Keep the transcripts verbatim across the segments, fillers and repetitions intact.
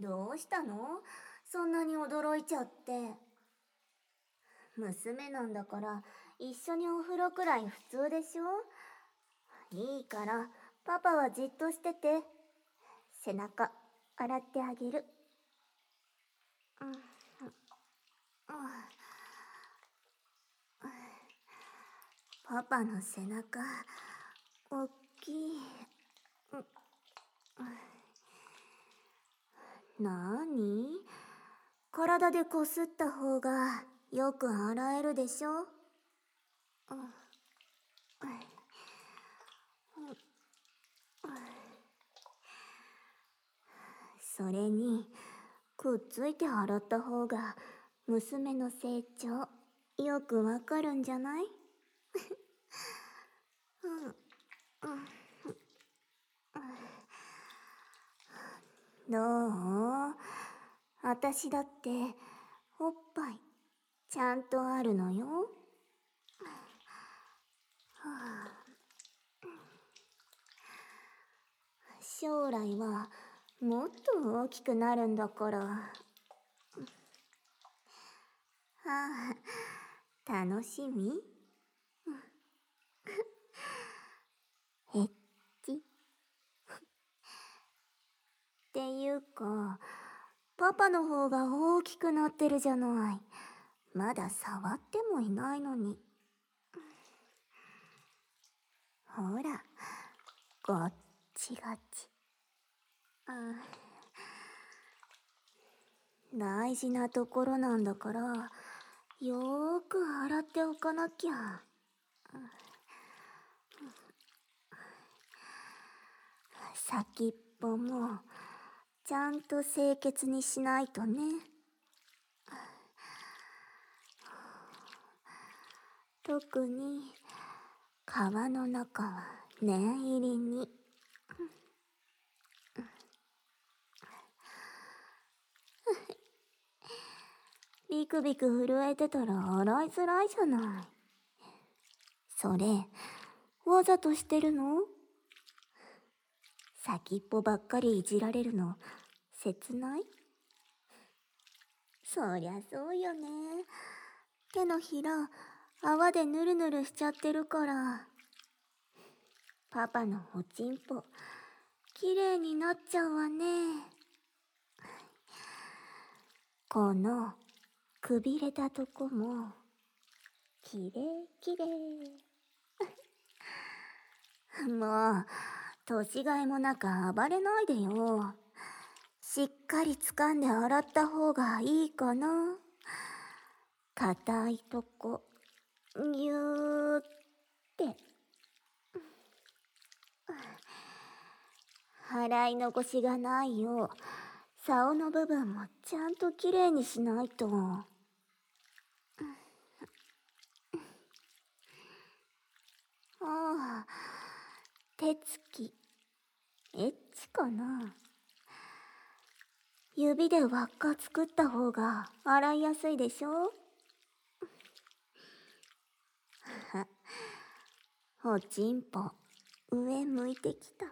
どうしたの？そんなに驚いちゃって。娘なんだから一緒にお風呂くらい普通でしょ？いいからパパはじっとしてて。背中洗ってあげる。うん、うん、パパの背中おっきい。なーに？体でこすった方がよく洗えるでしょ？それにくっついて洗った方が娘の成長よくわかるんじゃない？どう？あたしだっておっぱいちゃんとあるのよ。将来はもっと大きくなるんだから。はあ、楽しみ？えっち。っていうか、パパの方が大きくなってるじゃない。まだ触ってもいないのに。ほら、こっちがち。あ、大事なところなんだから、よーく洗っておかなきゃ。先っぽもちゃんと清潔にしないとね。特に皮の中は念入りに。ビクビク震えてたら洗いづらいじゃない。それわざとしてるの？先っぽばっかりいじられるの切ない？そりゃそうよね。手のひら泡でヌルヌルしちゃってるから。パパのおちんぽきれいになっちゃうわね。このくびれたとこもきれいきれい。もう年がいもなく暴れないでよ。しっかり掴んで洗った方がいいかな。硬いとこぎゅーって洗い残しがないよう竿の部分もちゃんときれいにしないと。ああ、手つきエッチかな。指で輪っか作った方が洗いやすいでしょ？おちんぽ上向いてきた。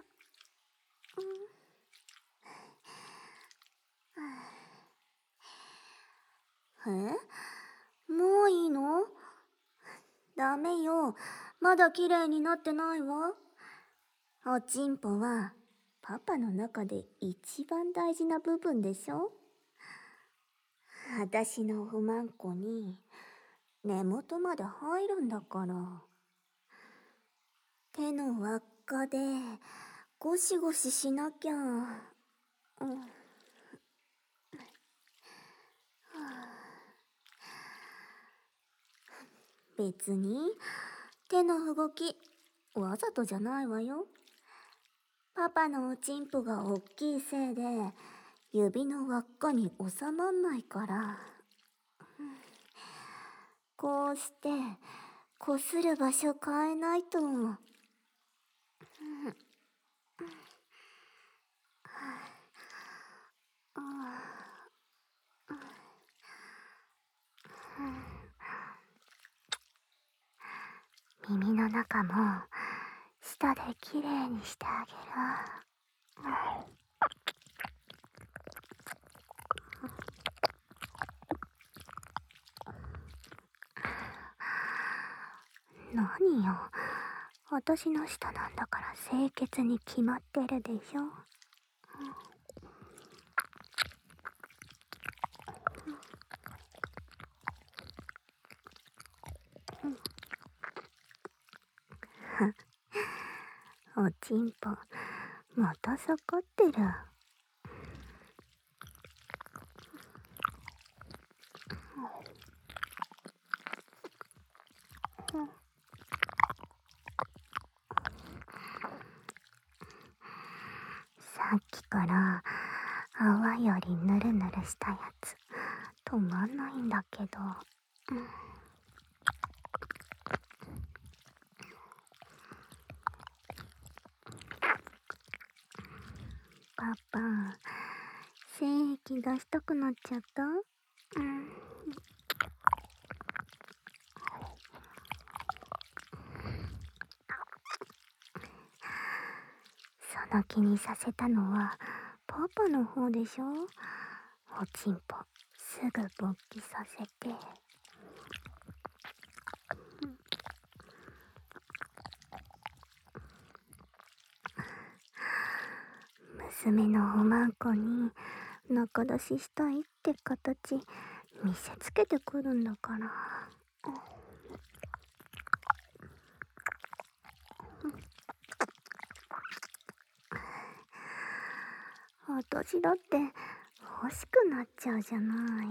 え？もういいの？ダメよ。まだ綺麗になってないわ。おちんぽはパパの中で一番大事な部分でしょ？あたしの不満子に根元まで入るんだから。手の輪っかでゴシゴシしなきゃ。うん。別に手の動きわざとじゃないわよ。パパのおちんぽがおっきいせいで指の輪っかに収まんないから。こうしてこする場所変えないと。耳の中も舌できれいにしてあげる。 私の舌なんだから清潔に決まってるでしょ。おちんぽ、また下がってる。さっきから泡よりヌルヌルしたやつ止まんないんだけど、うん、パパ、精液出したくなっちゃった。うん、その気にさせたのはパパの方でしょ。おちんぽすぐ勃起させて。娘のおまんこに仲出ししたいって形見せつけてくるんだから。私だって欲しくなっちゃうじゃない。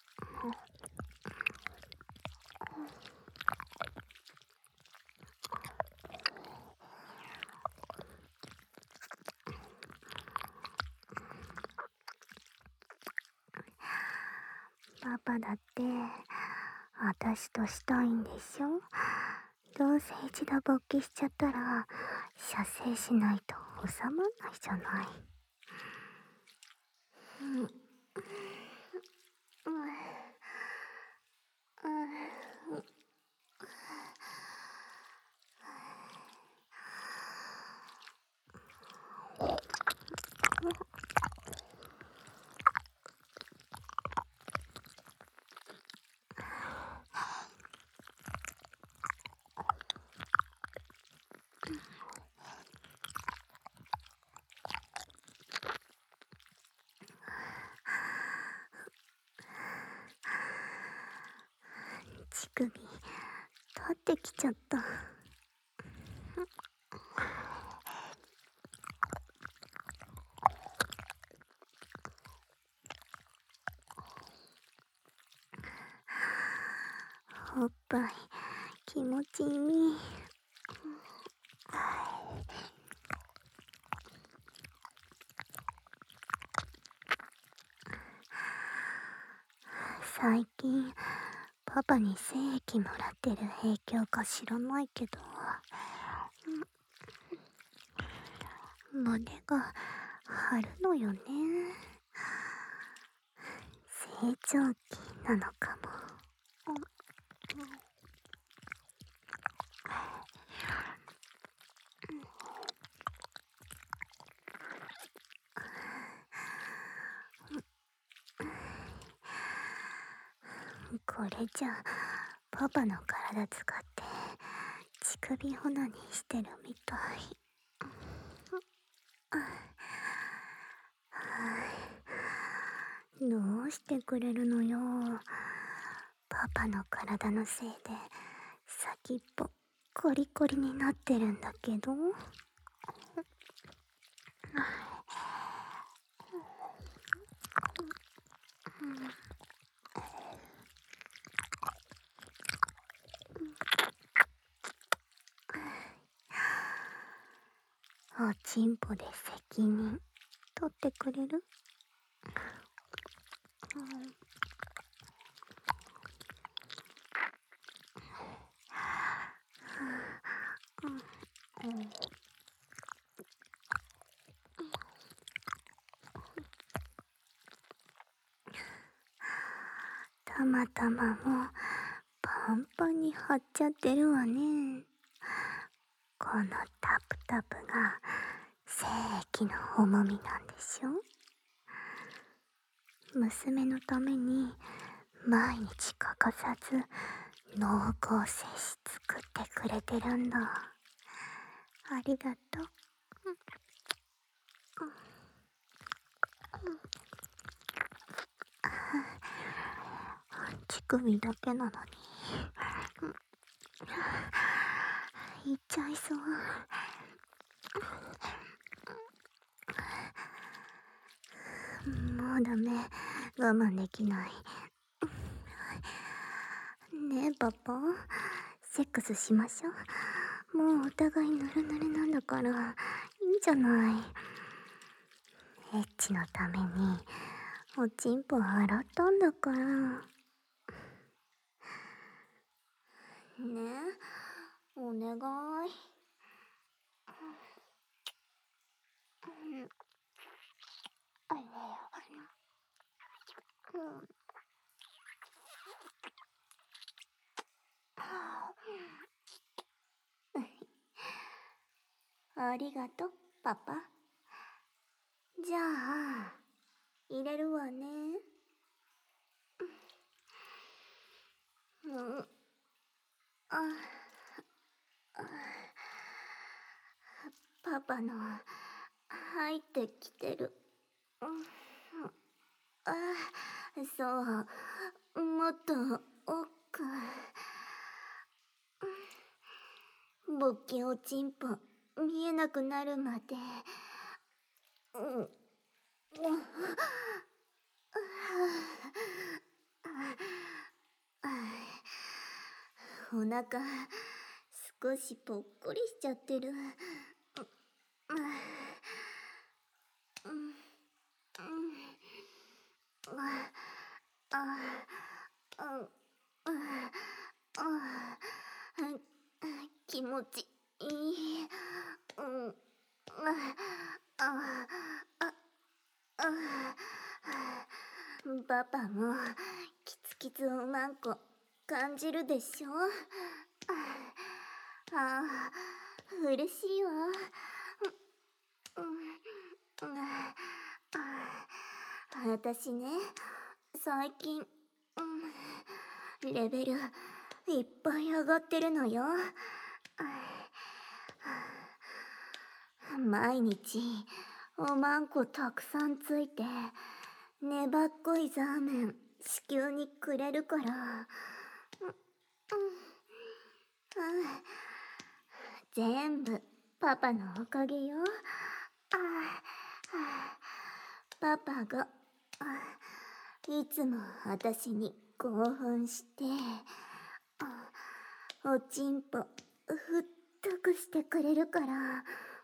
パパだって私としたいんでしょ。どうせ一度勃起しちゃったら射精しないと収まんないじゃない。うん、うん、乳首立ってきちゃった。おっぱい気持ちいい。最近パパに精液もらってる影響か知らないけど、胸が張るのよね。成長期なのかも。これじゃパパの体使って乳首オナニーしてるみたい。どうしてくれるのよ。パパの体のせいで先っぽコリコリになってるんだけど。おちんぽで責任取ってくれる？たまたまもパンパンに張っちゃってるわね。このタプタプが精液の重みなんでしょ。娘のために毎日欠かさず濃厚摂取作ってくれてるんだ。 ありがとう。乳首だけなのに言っちゃいそう。もうダメ、我慢できない。ねえパパ、セックスしましょう。もうお互いヌルヌルなんだからいいんじゃない。エッチのためにおちんぽ洗ったんだから。ねえ、お願い。ありがとう、パパ。じゃあ、入れるわね。うん。あ、パパの入ってきてる。うん、あ、そう、もっと奥。ぼっけおちんぽ見えなくなるまで。うん。お腹少しぽっこりしちゃってる。気持ちいい。うん。パパもキツキツおまんこ感じるでしょ。ああ、嬉しいわ。私ね、最近、うん、レベルいっぱい上がってるのよ。毎日おまんこたくさんついて粘っこいザーメン子宮にくれるから。うん、うん、全部パパのおかげよ。パパがいつも私に興奮しておちんぽふっとくしてくれるから。うん、うん、は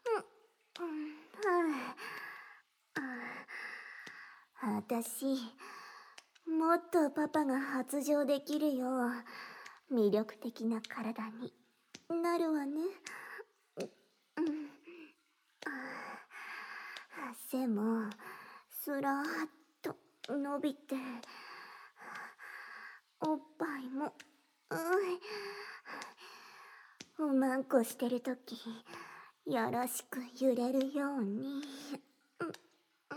あ、私もっとパパが発情できるよう魅力的な体になるわね。うん、背もすらーっと伸びて、おっぱいも、うん、おまんこしてるときよろしく揺れるように、うん、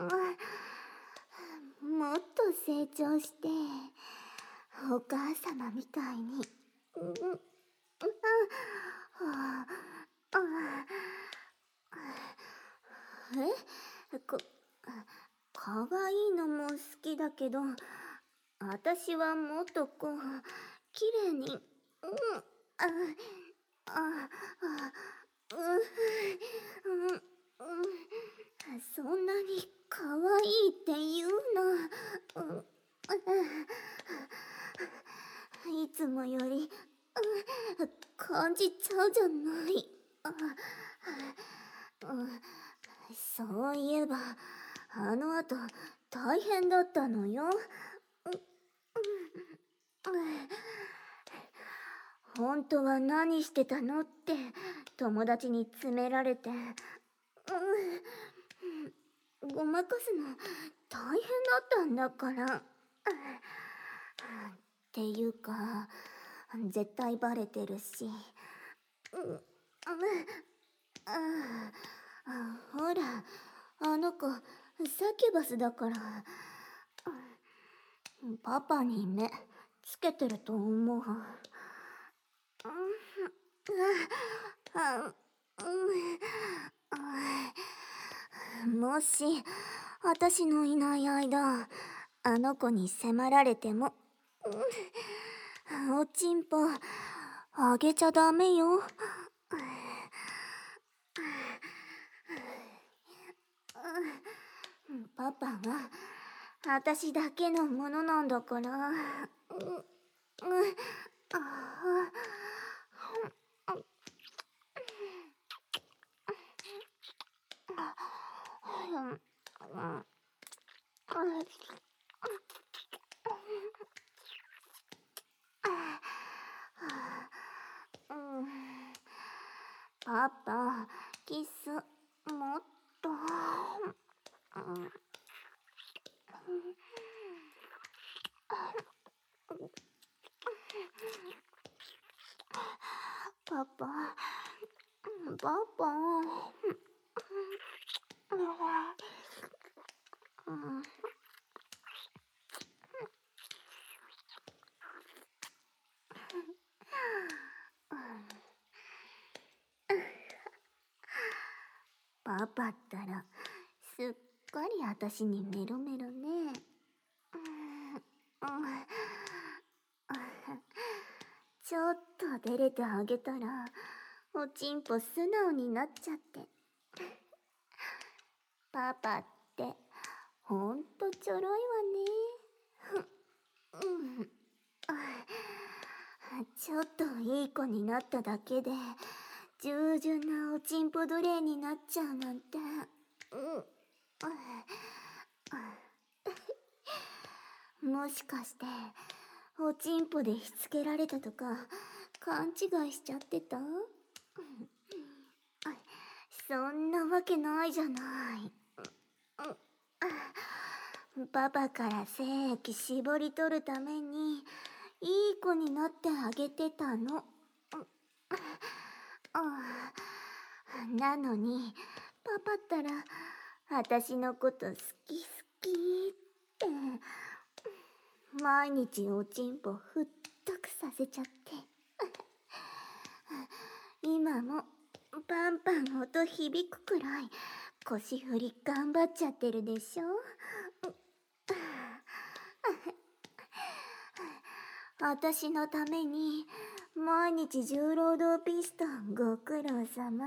もっと成長してお母様みたいに、うん、うん、ああ、え、こ、かわいいのも好きだけど、私はもっとこう、綺麗に、うん、あ、あ、あ、うん、うん、そんなにかわいいって言うの。うん、いつもより、うん、感じちゃうじゃない。うん、そういえばあの後大変だったのよ。本当は何してたのって友達に詰められて、うん、ごまかすの大変だったんだから。っていうか絶対バレてるし、うん、ああ、ほらあの子サキュバスだから、パパに目つけてると思う。 うん、もし私のいない間あの子に迫られても、うん、おちんぽあげちゃダメよ。パパは私だけのものなんだから。うん、うん、あパパ、キスもっと。パパ、パパ。パパったらすっかり私にメロメロね。ちょっと照れてあげたらおちんぽ素直になっちゃって。パパってほんとちょろいわね。うん、ちょっといい子になっただけで従順なおちんぽ奴隷になっちゃうなんて。もしかしておちんぽでしつけられたとか勘違いしちゃってた？そんなわけないじゃない。パパから精液絞り取るためにいい子になってあげてたの。なのにパパったら私のこと好き好きって毎日おちんぽふっとくさせちゃって今もパンパン音響くくらい腰振り頑張っちゃってるでしょ。私のために毎日重労働ピストンご苦労様。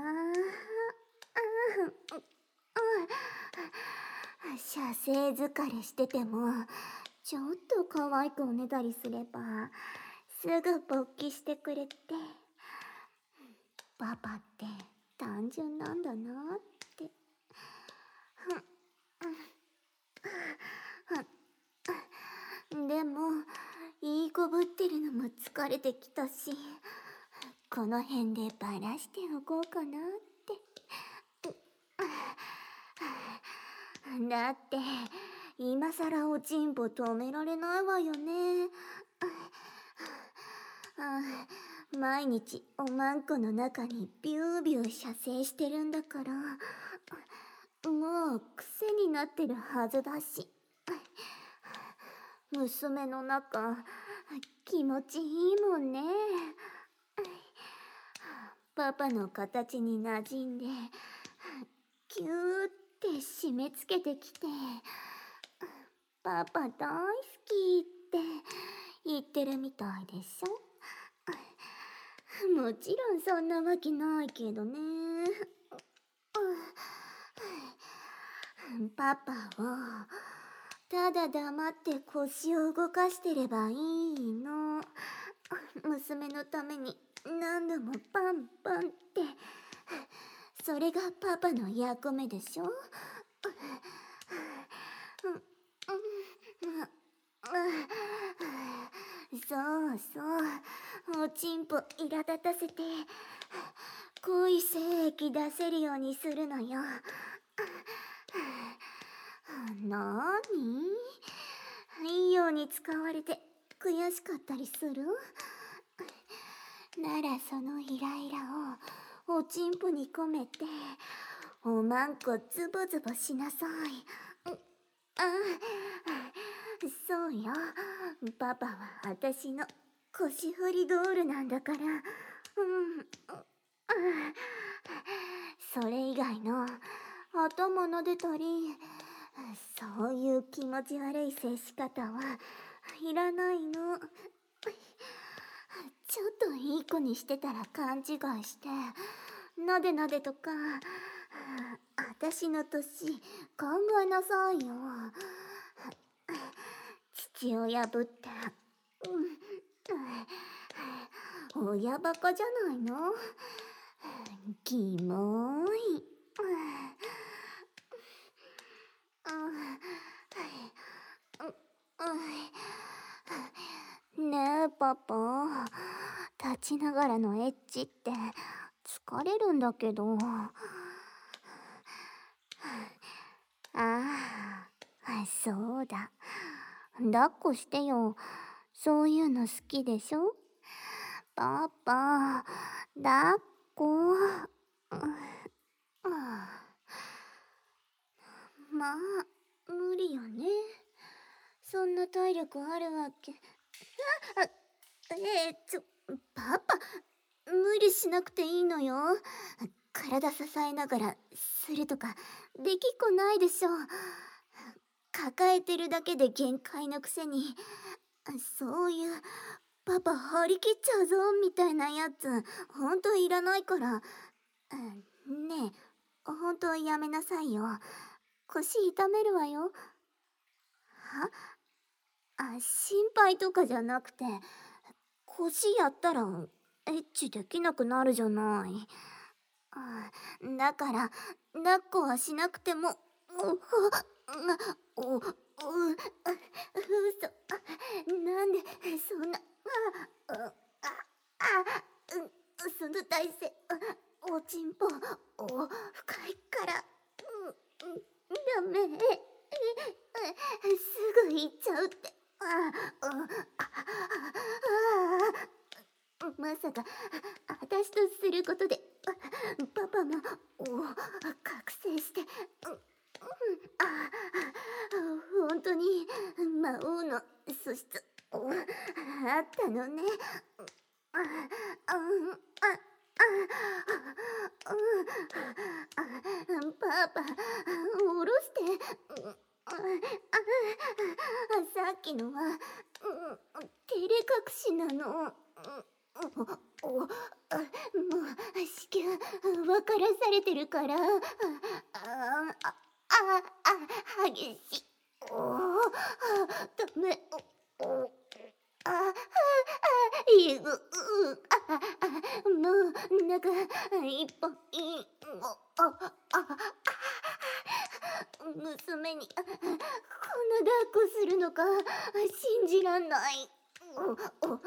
射精疲れしててもちょっと可愛くおねだりすればすぐ勃起してくれて、パパって単純なんだなって。でもいい子ぶってるのも疲れてきたし、この辺でバラしておこうかなって。だって今さらおちんぽ止められないわよね。毎日おまんこの中にビュービュー射精してるんだからもう癖になってるはずだし、娘の中気持ちいいもんね。パパの形に馴染んでキューって締め付けてきて、パパ大好きって言ってるみたいでしょ。もちろんそんなわけないけどね。パパはただ黙って腰を動かしてればいいの。娘のために何度もパンパンって、それがパパの役目でしょ。そうそう、おちんぽ苛立たせて濃い精液出せるようにするのよ。なーに？いいように使われて悔しかったりする？ならそのイライラをおちんぽに込めておまんこズボズボしなさい。あ、そうよ、パパは私の腰振りドールなんだから。うん、 それ以外の頭撫でたり、そういう気持ち悪い接し方はいらないの。ちょっといい子にしてたら勘違いして、なでなでとか、あたしの年考えなさいよ。父親ぶって、うん、親バカじゃないの。キモい。ねえパパ、立ちながらのエッチって疲れるんだけど。ああ、そうだ。抱っこしてよ。そういうの好きでしょ？パパ、抱っこ。まあ、無理よね。そんな体力あるわけ。あ、あ、えー、ちょ、パパ、無理しなくていいのよ。体支えながらするとか、できっこないでしょ。抱えてるだけで限界のくせに、そういう、パパ張り切っちゃうぞ、みたいなやつ、ほんといらないから。ねえ、ほんとやめなさいよ。腰痛めるわよ。は？あ、心配とかじゃなくて、腰やったらエッチできなくなるじゃない。だから抱っこはしなくても。おおうう嘘。なんでそんな。あああその体勢、おちんぽお深いからダメ。すぐ行っちゃうって。あああまさか私とすることでパパも覚醒して、あ本当に魔王の素質あったのね。あああパパ下ろして。さっきのは照れ隠しなの。もう子宮分からされてるから。あああ激しい。おダメ。おあいぐあもうなんか一本いああ娘にこんな抱っこするのか信じらんない。おおあ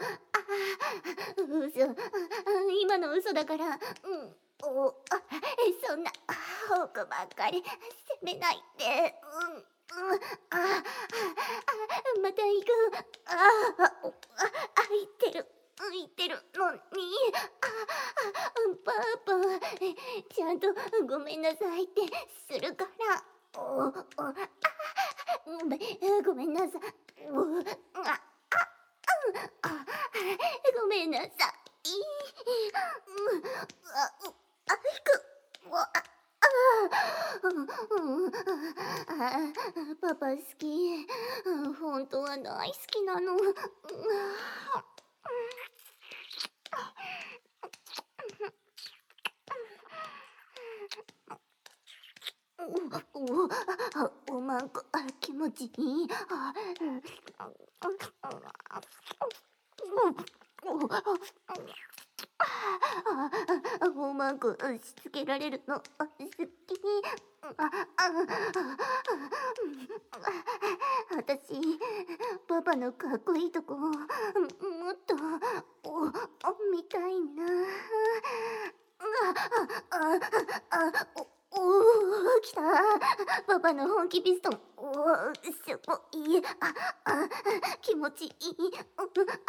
嘘。今の嘘だから。うんおあそんな奥ばっかり責めないで。うんうんあまた行く。あああ言ってる言ってるのに。あパパちゃんとごめんなさいってするから。おおあごめんごめんなさい。おああごめんなさい。ああひくわあパパ好き。本当は大好きなの。おおまんこ気持ちいい。おまんこしつけられるの好き。ああ私パパのかっこいいとこもっとお見たいな。あああおおきた。パパの本気ピストン。おおすごい。ああ気持ちいい。あ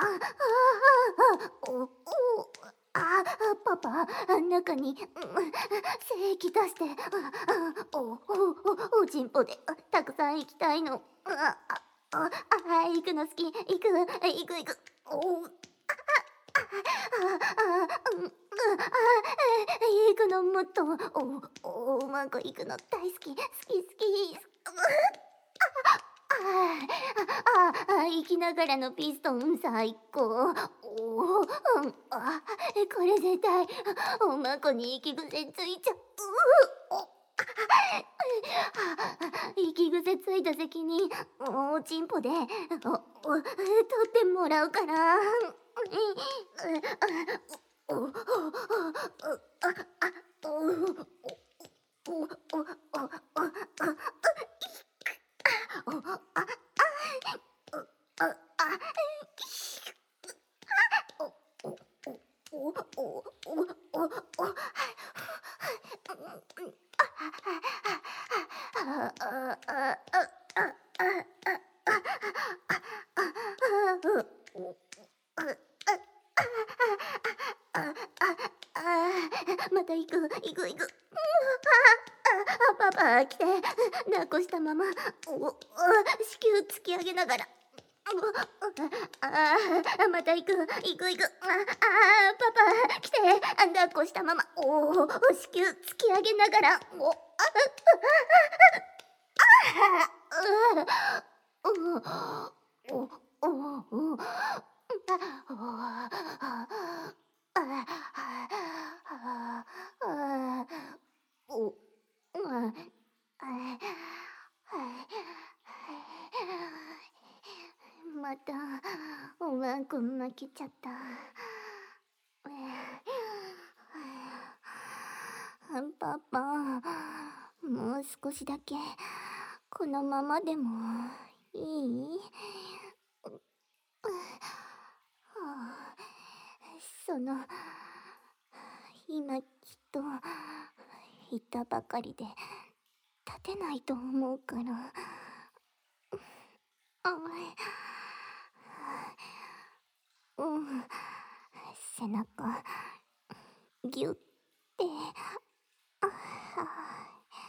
あおおあパパ中に精液出して。おおおちんぽでたくさん行きたいの。あああ行くの好き。行く行く行く。おおあああ、行くのもっと、お、おまんこ行くの大好き、好き好き。ああ、あ、生きながらのピストン最高。おお、うん、あ、これ絶対、おまんこに息癖ついちゃう。お、息癖ついた責任、おちんぽで、お、お、取ってもらうから。お、お、お、お、あ、あ、お、お、お、お、お、お、あ、あ、あ、お、お、お、お、お、お、お、また行く行く行く。パパ来て、抱っこしたまま、お、子宮突き上げながら。ああ、また行く行く行く。ああ、パパ来て、抱っこしたまま、おお、子宮突き上げながら。お、あ、お、お、お、お、またおまんこ負けちゃった。パパ、もう少しだけこのままでもいい？その、今きっと言ったばかりで立てないと思うから。うん、背中ギュッて、あ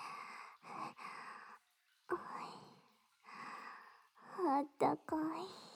あったかい。